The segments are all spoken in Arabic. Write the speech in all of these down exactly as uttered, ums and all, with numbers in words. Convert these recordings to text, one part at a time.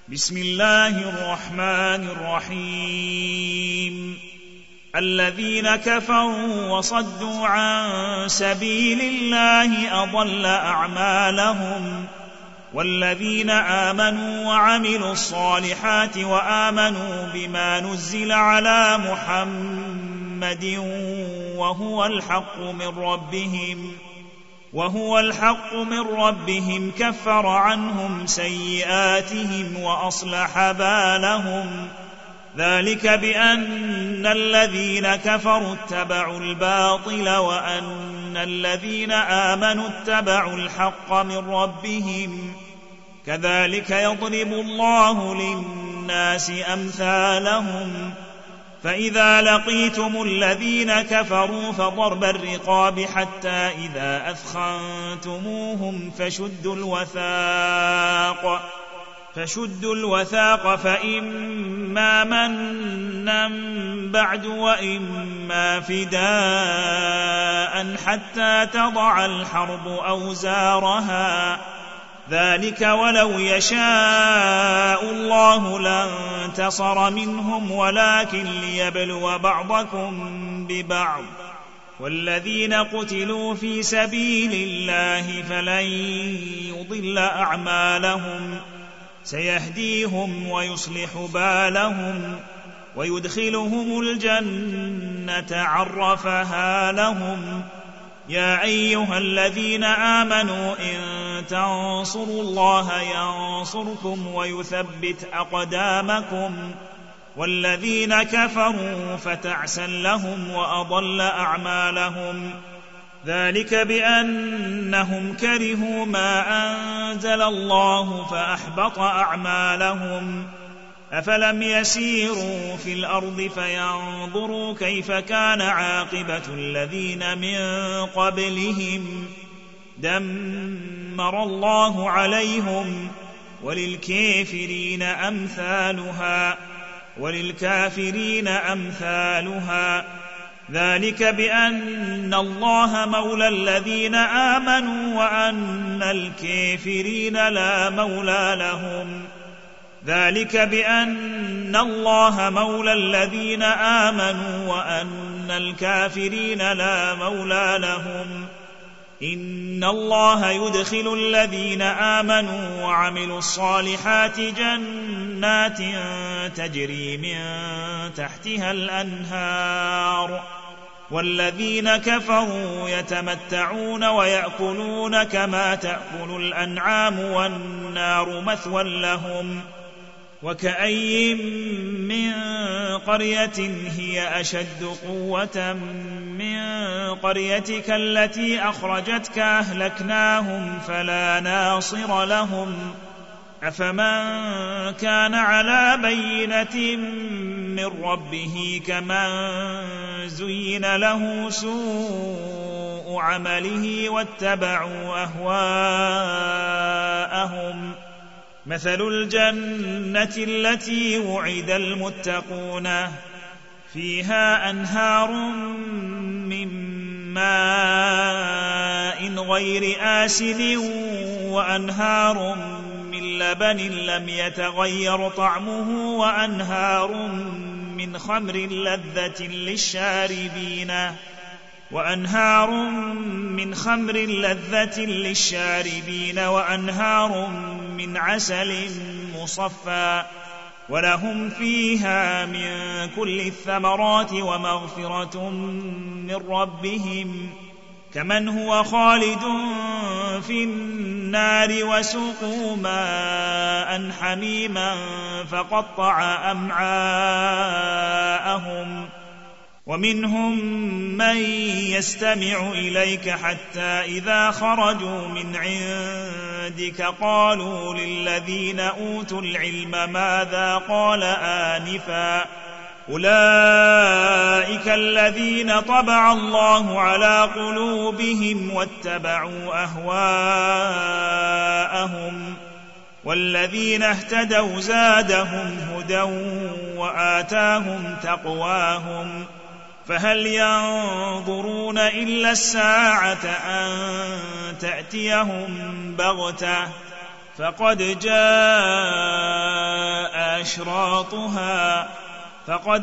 بسم الله الرحمن الرحيم الذين كفروا وصدوا عن سبيل الله أضل أعمالهم والذين آمنوا وعملوا الصالحات وآمنوا بما نزل على محمد وهو الحق من ربهم وهو الحق من ربهم كفر عنهم سيئاتهم وأصلح بالهم ذلك بأن الذين كفروا اتبعوا الباطل وأن الذين آمنوا اتبعوا الحق من ربهم كذلك يضرب الله للناس أمثالهم فإذا لقيتم الذين كفروا فضرب الرقاب حتى إذا أثخنتموهم فشدوا الوثاق فشدوا الوثاق فإما منا بعد وإما فداء حتى تضع الحرب أوزارها ذلك ولو يشاء الله لانتصر منهم ولكن ليبلو بعضكم ببعض والذين قتلوا في سبيل الله فلن يضل أعمالهم سيهديهم ويصلح بالهم ويدخلهم الجنة عرفها لهم يا أيها الذين آمنوا إن تنصروا الله ينصركم ويثبت أقدامكم والذين كفروا فتعسا لهم وأضل أعمالهم ذلك بأنهم كرهوا ما أنزل الله فأحبط أعمالهم أفلم يسيروا في الأرض فينظروا كيف كان عاقبة الذين من قبلهم دمر الله عليهم وللكافرين أمثالها وللكافرين أمثالها ذلك بأن الله مولى الذين آمنوا وأن الكافرين لا مولى لهم ذلك بأن الله مولى الذين آمنوا وأن الكافرين لا مولى لهم إن الله يدخل الذين آمنوا وعملوا الصالحات جنات تجري من تحتها الأنهار والذين كفروا يتمتعون ويأكلون كما تأكل الأنعام والنار مثوى لهم وكأي من قرية هي أشد قوة من قريتك التي أخرجتك أهلكناهم فلا ناصر لهم أفمن كان على بينة من ربه كمن زين له سوء عمله واتبعوا أهواءهم مثل الجنة التي وعد المتقون فيها أنهار من ماء غير آسن وأنهار من لبن لم يتغير طعمه وأنهار من خمر لذة للشاربين وأنهار من خمر لذة للشاربين وأنهار من عسل مصفى ولهم فيها من كل الثمرات ومغفرة من ربهم كمن هو خالد في النار وسقوا ماء حميما فقطع أمعاءهم ومنهم من يستمع إليك حتى إذا خرجوا من عندك قالوا للذين أوتوا العلم ماذا قال آنفا أولئك الذين طبع الله على قلوبهم واتبعوا أهواءهم والذين اهتدوا زادهم هدى وآتاهم تقواهم فهل ينظرون إلا الساعة أن تأتيهم بغتة فقد جاء أشراطها فقد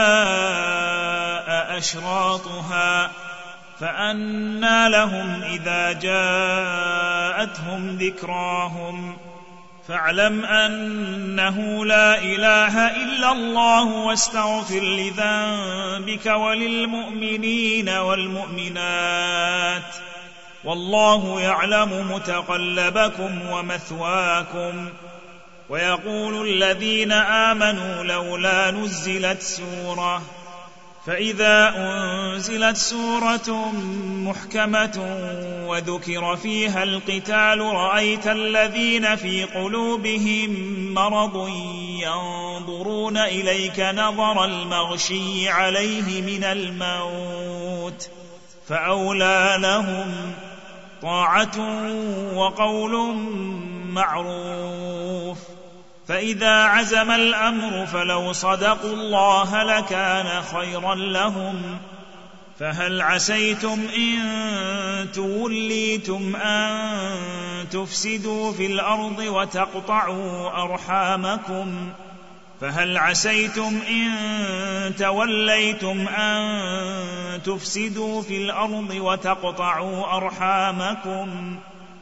جاء أشراطها فأنى لهم إذا جاءتهم ذكراهم فاعلم أنه لا إله إلا الله واستغفر لذنبك وللمؤمنين والمؤمنات والله يعلم متقلبكم ومثواكم. ويقول الذين آمنوا لولا نزلت سورة فإذا أنزلت سورة محكمة وذكر فيها القتال رأيت الذين في قلوبهم مرض ينظرون إليك نظر المغشي عليه من الموت فأولى لهم طاعة وقول معروف. فإذا عزم الأمر فلو صدقوا الله لكان خيرا لهم. فهل عسيتم إن توليتم أن تفسدوا في الأرض وتقطعوا أرحامكم فهل عسيتم إن توليتم أن تفسدوا في الأرض وتقطعوا أرحامكم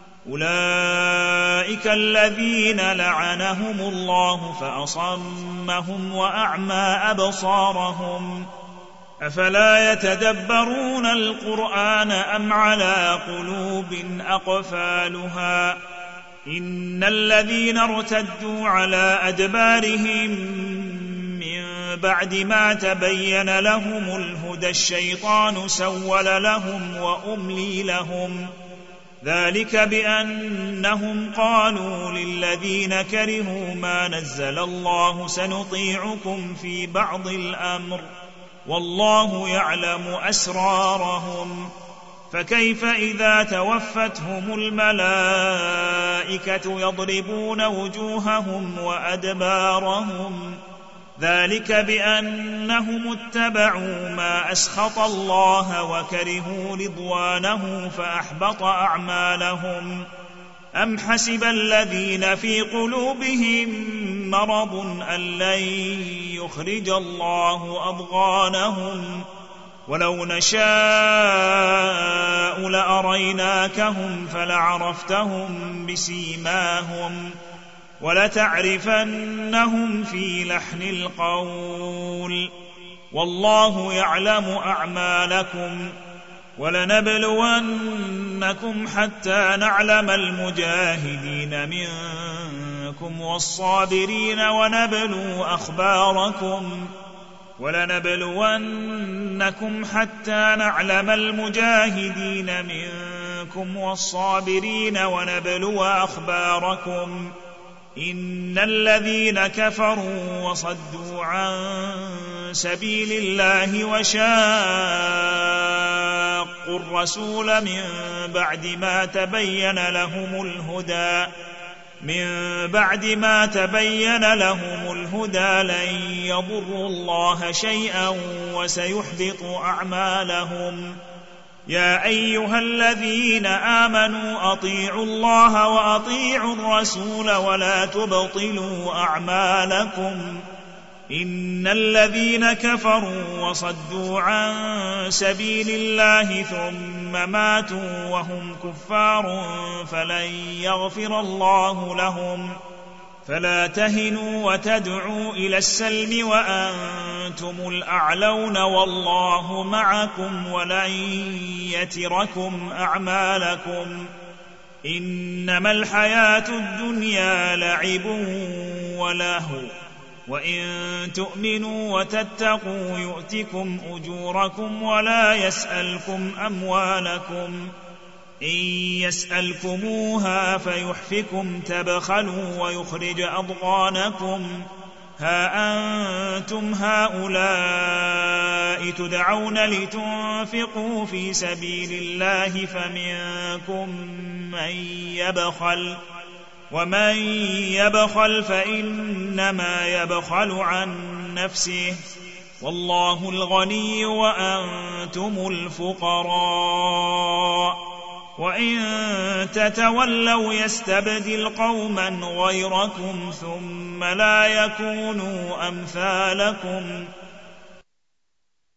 أولئك الذين لعنهم الله فأصمهم وأعمى أبصارهم أفلا يتدبرون القرآن أم على قلوب أقفالها إن الذين ارتدوا على أدبارهم من بعد ما تبين لهم الهدى الشيطان سول لهم وأملي لهم ذلك بأنهم قالوا للذين كرهوا ما نزل الله سنطيعكم في بعض الأمر والله يعلم أسرارهم فكيف إذا توفتهم الملائكة يضربون وجوههم وأدبارهم ذلك بأنهم اتبعوا ما أسخط الله وكرهوا رضوانه فأحبط أعمالهم أم حسب الذين في قلوبهم مرض أن لن يخرج الله أضغانهم ولو نشاء لأريناكهم فلعرفتهم بسيماهم ولتعرفنهم في لحن القول والله يعلم أعمالكم ولنبلونكم حتى نعلم المجاهدين منكم والصابرين ونبلو أخباركم ولنبلونكم حتى نعلم المجاهدين منكم والصابرين ونبلو أخباركم إن الذين كفروا وصدوا عن سبيل الله وشاقوا الرسول من بعد ما تبين لهم الهدى من بعد ما تبين لهم الهدى لن يضروا الله شيئا وسيحبط أعمالهم يا أيها الذين آمنوا أطيعوا الله وأطيعوا الرسول ولا تبطلوا أعمالكم إن الذين كفروا وصدوا عن سبيل الله ثم ماتوا وهم كفار فلن يغفر الله لهم فلا تهنوا وتدعوا إلى السلم وأنتم الأعلون والله معكم ولن يتركم أعمالكم إنما الحياة الدنيا لعب ولهو وإن تؤمنوا وتتقوا يؤتكم أجوركم ولا يسألكم أموالكم إن يسألكموها فيحفكم تبخلوا ويخرج أضغانكم ها أنتم هؤلاء تدعون لتنفقوا في سبيل الله فمنكم من يبخل ومن يبخل فإنما يبخل عن نفسه والله الغني وأنتم الفقراء وإن تتولوا يستبدل قوما غيركم ثم لا يكونوا أمثالكم